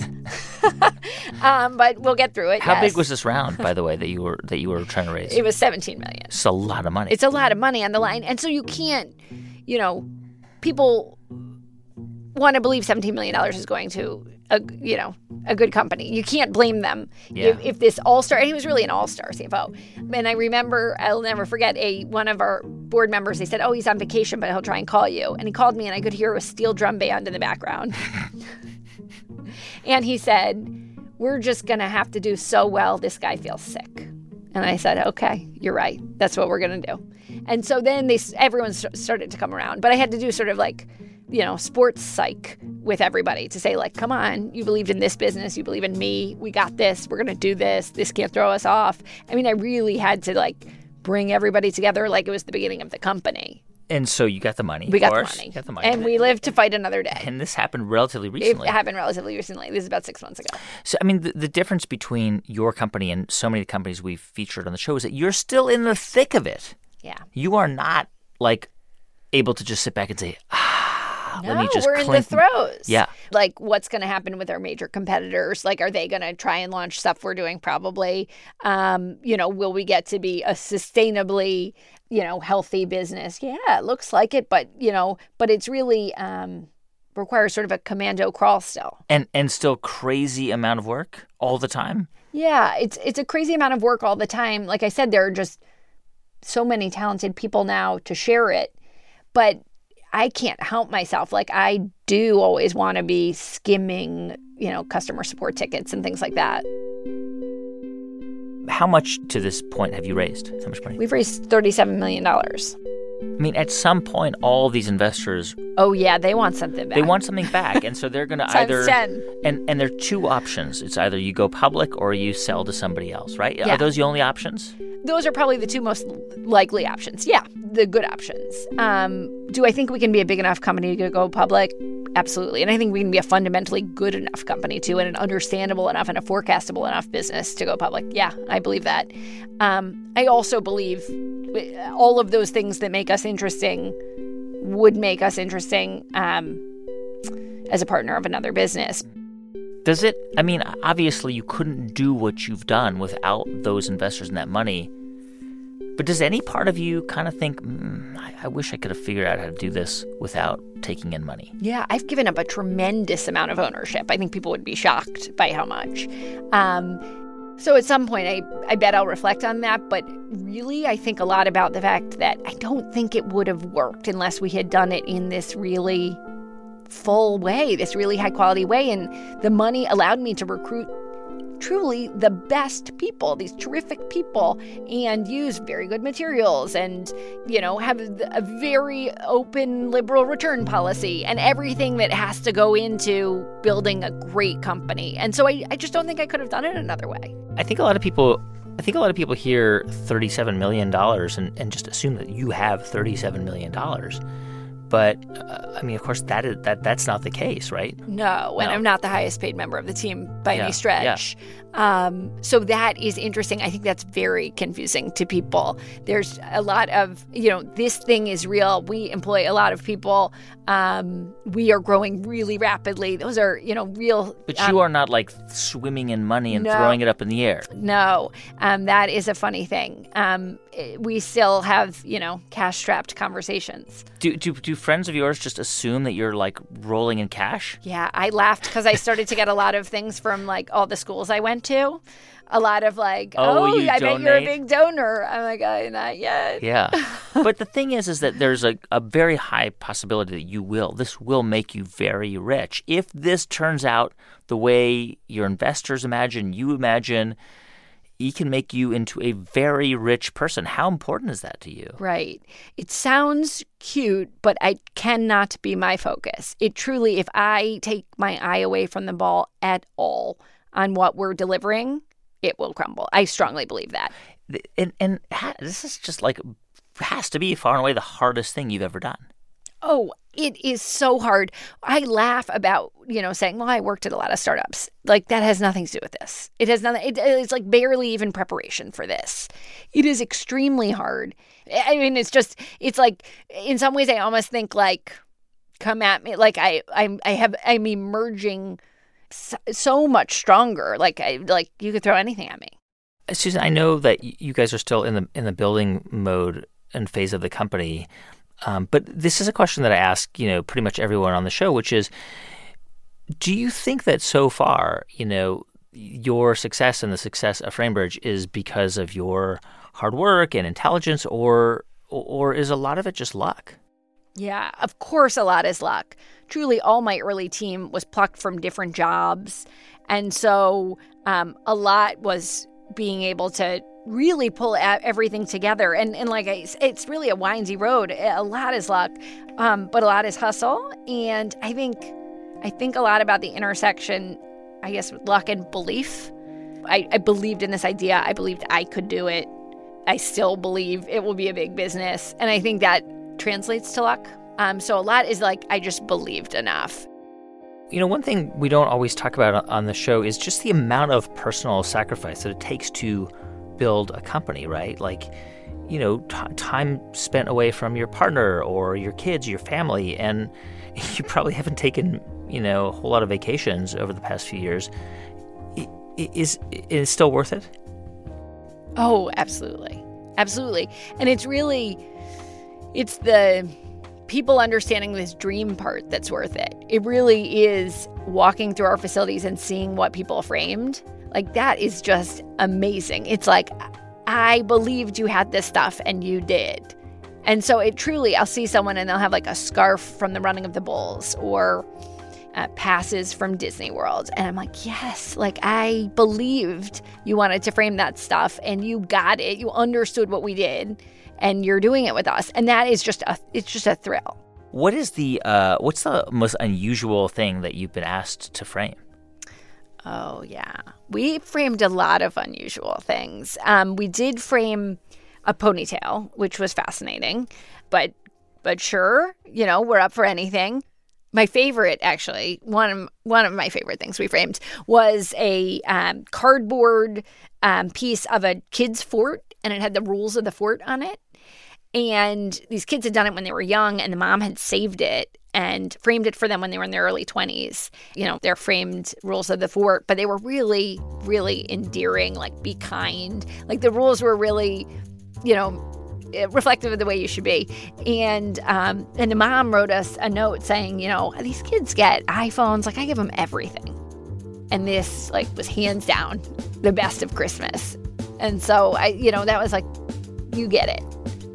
um, but we'll get through it. How yes. big was this round, by the way, that you were that you were trying to raise? It was seventeen million dollars. It's a lot of money. It's a lot of money on the line. And so you can't, you know, people want to believe seventeen million dollars is going to a you know a good company. You can't blame them Yeah. if, if this all-star. And he was really an all-star C F O. And I remember, I'll never forget, a one of our board members. They said, "Oh, he's on vacation, but he'll try and call you." And he called me, and I could hear a steel drum band in the background. And he said, "We're just gonna have to do so well. This guy feels sick." And I said, "Okay, you're right. That's what we're gonna do." And so then they everyone started to come around, but I had to do sort of like, you know, sports psych with everybody to say, like, come on, you believed in this business, you believe in me, we got this, we're gonna do this, this can't throw us off. I mean, I really had to like bring everybody together like it was the beginning of the company. And so you got the money. We of got course. the money. You got the money. And we lived to fight another day. And this happened relatively recently. It happened relatively recently. This is about six months ago. So, I mean, the, the difference between your company and so many companies we've featured on the show is that you're still in the thick of it. Yeah. You are not, like, able to just sit back and say, ah, No, let me just we're in the clink- throes. Yeah. Like, what's going to happen with our major competitors? Like, are they going to try and launch stuff we're doing? Probably. Um, you know, will we get to be a sustainably, you know, healthy business? Yeah, it looks like it, but, you know, but it's really um, requires sort of a commando crawl still. And and still crazy amount of work all the time? Yeah, it's it's a crazy amount of work all the time. Like I said, there are just so many talented people now to share it. But I can't help myself. Like, I do always want to be skimming, you know, customer support tickets and things like that. How much to this point have you raised? How much money? We've raised thirty-seven million dollars. I mean, at some point, all these investors, Oh, yeah, they want something back. they want something back. And so they're going to Times either... ten. And, and there are two options. It's either you go public or you sell to somebody else, right? Yeah. Are those the only options? Those are probably the two most likely options. Yeah, the good options. Um, do I think we can be a big enough company to go public? Absolutely. And I think we can be a fundamentally good enough company, too, and an understandable enough and a forecastable enough business to go public. Yeah, I believe that. Um, I also believe all of those things that make us interesting would make us interesting um, as a partner of another business. Does it? I mean, obviously, you couldn't do what you've done without those investors and that money. But does any part of you kind of think, mm, I, I wish I could have figured out how to do this without taking in money? Yeah, I've given up a tremendous amount of ownership. I think people would be shocked by how much. Um, so at some point, I, I bet I'll reflect on that. But really, I think a lot about the fact that I don't think it would have worked unless we had done it in this really full way, this really high quality way. And the money allowed me to recruit truly the best people, these terrific people, and use very good materials and, you know, have a very open liberal return policy and everything that has to go into building a great company. And so I, I just don't think I could have done it another way. I think a lot of people I think a lot of people hear thirty-seven million dollars and, and just assume that you have thirty-seven million dollars. But, uh, I mean, of course, that is, that that's not the case, right? No, and No. I'm not the highest paid member of the team by Yeah, any stretch. Um, so that is interesting. I think that's very confusing to people. There's a lot of, you know, this thing is real. We employ a lot of people. Um, we are growing really rapidly. Those are, you know, real. But um, you are not, like, swimming in money and No. throwing it up in the air. No, um, that is a funny thing. Um, eh, we still have, you know, cash-strapped conversations. Do, do do friends of yours just assume that you're, like, rolling in cash? Yeah, I laughed because I started to get a lot of things from, like, all the schools I went to. A lot of, like, Oh, oh, you I bet you're a donate? big donor. I'm like, oh, not yet. Yeah. But the thing is, is that there's a, a very high possibility that you will. This will make you very rich. If this turns out the way your investors imagine, you imagine, it can make you into a very rich person. How important is that to you? Right. It sounds cute, but it cannot be my focus. It truly, if I take my eye away from the ball at all on what we're delivering, it will crumble. I strongly believe that. And, and ha- this is just like, has to be far and away the hardest thing you've ever done. Oh, it is so hard. I laugh about, you know, saying, well, I worked at a lot of startups. Like, that has nothing to do with this. It has nothing. It, it's like barely even preparation for this. It is extremely hard. I mean, it's just, it's like, in some ways, I almost think like, come at me. Like I, I'm, I have, I'm emerging so, so much stronger. Like I, like you could throw anything at me. Susan, I know that y- you guys are still in the in the building mode and phase of the company. Um, but this is a question that I ask, you know, pretty much everyone on the show, which is, Do you think that so far, you know, your success and the success of Framebridge is because of your hard work and intelligence, or or is a lot of it just luck? Yeah, of course a lot is luck. Truly, all my early team was plucked from different jobs. And so um, a lot was being able to really pull everything together. And, and like I, it's really a windy road. A lot is luck, um, but a lot is hustle. And I think I think a lot about the intersection, I guess, with luck and belief. I, I believed in this idea. I believed I could do it. I still believe it will be a big business. And I think that translates to luck. Um, so a lot is like, I just believed enough. You know, one thing we don't always talk about on the show is just the amount of personal sacrifice that it takes to build a company, right? Like, you know, t- time spent away from your partner or your kids, your family, and you probably haven't taken, you know, a whole lot of vacations over the past few years. Is is still worth it? Oh, absolutely. Absolutely. And it's really, it's the people understanding this dream part that's worth it. It really is walking through our facilities and seeing what people framed. Like, that is just amazing. It's like, I believed you had this stuff and you did. And so it truly, I'll see someone and they'll have like a scarf from the running of the bulls or uh, passes from Disney World. And I'm like, yes, like I believed you wanted to frame that stuff and you got it. You understood what we did and you're doing it with us. And that is just a, it's just a thrill. What is the, uh, what's the most unusual thing that you've been asked to frame? Oh, yeah. We framed a lot of unusual things. Um, we did frame a ponytail, which was fascinating. But but sure, you know, we're up for anything. My favorite, actually, one of, one of my favorite things we framed was a um, cardboard um, piece of a kid's fort, and it had the rules of the fort on it. And these kids had done it when they were young, and the mom had saved it and framed it for them when they were in their early twenties. You know, they're framed rules of the fort, but they were really, really endearing, like be kind. Like the rules were really, you know, reflective of the way you should be. And um, and the mom wrote us a note saying, you know, these kids get iPhones. Like I give them everything. And this like was hands down the best of Christmas. And so, I, you know, that was like, you get it.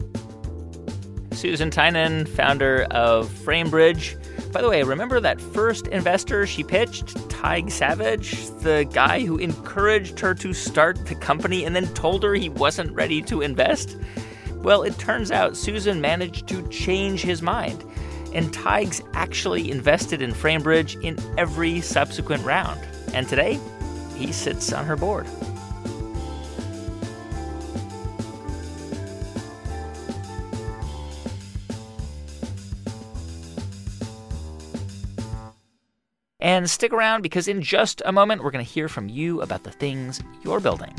Susan Tynan, founder of Framebridge. By the way, remember that first investor she pitched, Tig Savage, the guy who encouraged her to start the company and then told her he wasn't ready to invest? Well, it turns out Susan managed to change his mind, and Tig's actually invested in Framebridge in every subsequent round. And today, he sits on her board. And stick around because in just a moment, we're going to hear from you about the things you're building.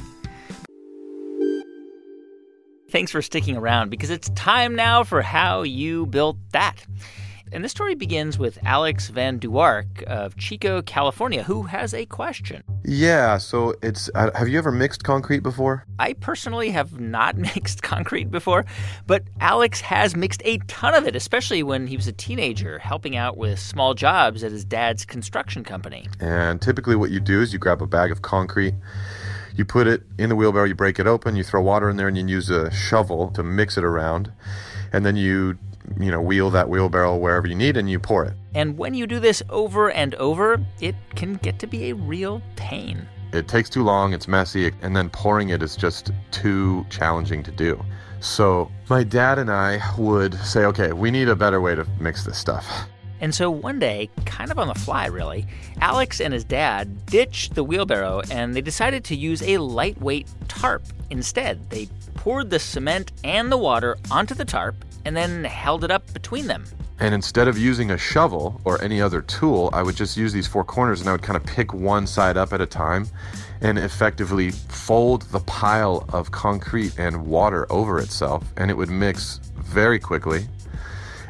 Thanks for sticking around because it's time now for How You Built That. And this story begins with Alex Van Duark of Chico, California, who has a question. Yeah, so it's, uh, have you ever mixed concrete before? I personally have not mixed concrete before, but Alex has mixed a ton of it, especially when he was a teenager helping out with small jobs at his dad's construction company. And typically what you do is you grab a bag of concrete, you put it in the wheelbarrow, you break it open, you throw water in there, and you use a shovel to mix it around, and then you you know, wheel that wheelbarrow wherever you need and you pour it. And when you do this over and over, it can get to be a real pain. It takes too long, it's messy, and then pouring it is just too challenging to do. So my dad and I would say, okay, we need a better way to mix this stuff. And so one day, kind of on the fly really, Alex and his dad ditched the wheelbarrow and they decided to use a lightweight tarp instead. They poured the cement and the water onto the tarp and then held it up between them. And instead of using a shovel or any other tool, I would just use these four corners and I would kind of pick one side up at a time and effectively fold the pile of concrete and water over itself, and it would mix very quickly.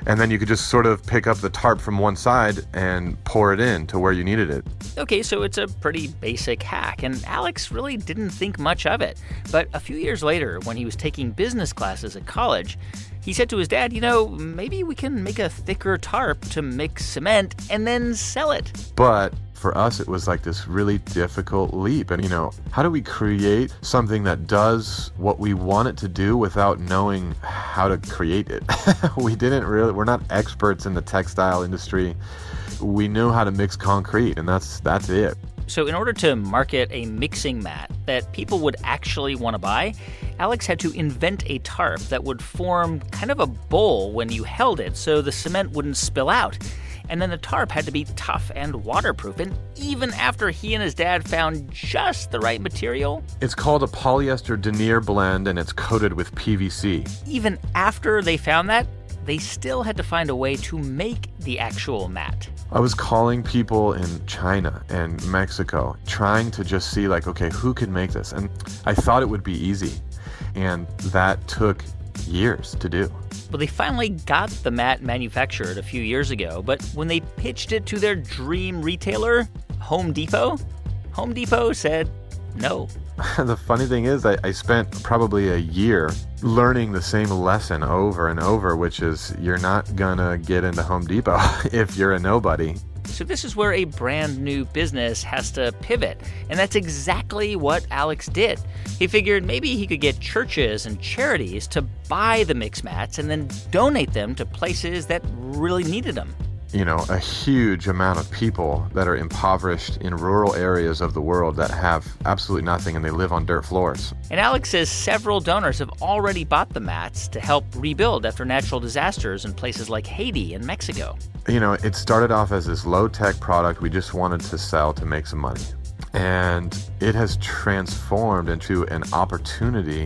And then you could just sort of pick up the tarp from one side and pour it in to where you needed it. Okay, so it's a pretty basic hack, and Alex really didn't think much of it. But a few years later, when he was taking business classes at college, he said to his dad, you know, maybe we can make a thicker tarp to mix cement and then sell it. But for us, it was like this really difficult leap. And, you know, how do we create something that does what we want it to do without knowing how to create it? We didn't really, we're not experts in the textile industry. We knew how to mix concrete, and that's that's it. So in order to market a mixing mat that people would actually want to buy, Alex had to invent a tarp that would form kind of a bowl when you held it so the cement wouldn't spill out. And then the tarp had to be tough and waterproof. And even after he and his dad found just the right material... It's called a polyester denier blend, and it's coated with P V C. Even after they found that, they still had to find a way to make the actual mat. I was calling people in China and Mexico, trying to just see, like, okay, who could make this? And I thought it would be easy. And that took years to do. Well, they finally got the mat manufactured a few years ago, but when they pitched it to their dream retailer, Home Depot, Home Depot said no. The funny thing is, I, I spent probably a year learning the same lesson over and over, which is you're not gonna get into Home Depot if you're a nobody. So this is where a brand new business has to pivot, and that's exactly what Alex did. He figured maybe he could get churches and charities to buy the mix mats and then donate them to places that really needed them. You know, a huge amount of people that are impoverished in rural areas of the world that have absolutely nothing, and they live on dirt floors. And Alex says several donors have already bought the mats to help rebuild after natural disasters in places like Haiti and Mexico. You know, it started off as this low-tech product we just wanted to sell to make some money. And it has transformed into an opportunity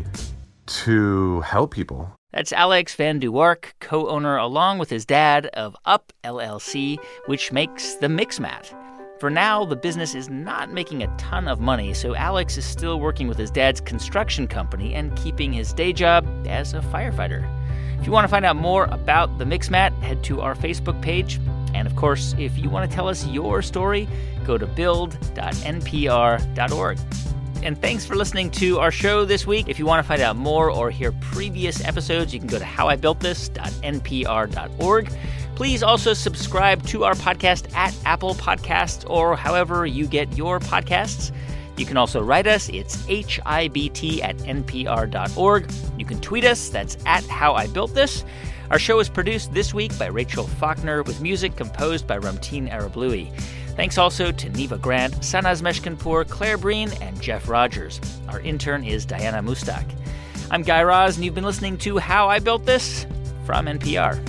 to help people. That's Alex Van de Wark, co-owner along with his dad of Up L L C, which makes the mix mat. For now, the business is not making a ton of money, so Alex is still working with his dad's construction company and keeping his day job as a firefighter. If you want to find out more about the mix mat, head to our Facebook page. And of course, if you want to tell us your story, go to build dot n p r dot org. And thanks for listening to our show this week. If you want to find out more or hear previous episodes, you can go to how I built this dot n p r dot org. Please also subscribe to our podcast at Apple Podcasts or however you get your podcasts. You can also write us. It's H I B T at n p r dot org. You can tweet us. That's at How I Built This. Our show is produced this week by Rachel Faulkner with music composed by Ramteen Arablouei. Thanks also to Neva Grant, Sanaz Meshkinpour, Claire Breen, and Jeff Rogers. Our intern is Diana Mustak. I'm Guy Raz, and you've been listening to How I Built This from N P R.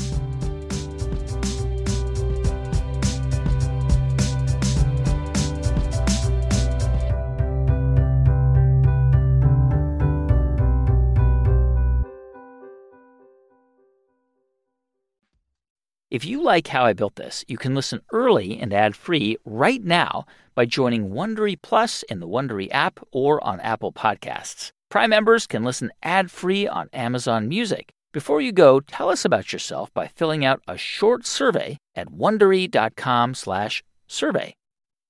If you like How I Built This, you can listen early and ad-free right now by joining Wondery Plus in the Wondery app or on Apple Podcasts. Prime members can listen ad-free on Amazon Music. Before you go, tell us about yourself by filling out a short survey at wondery dot com slash survey.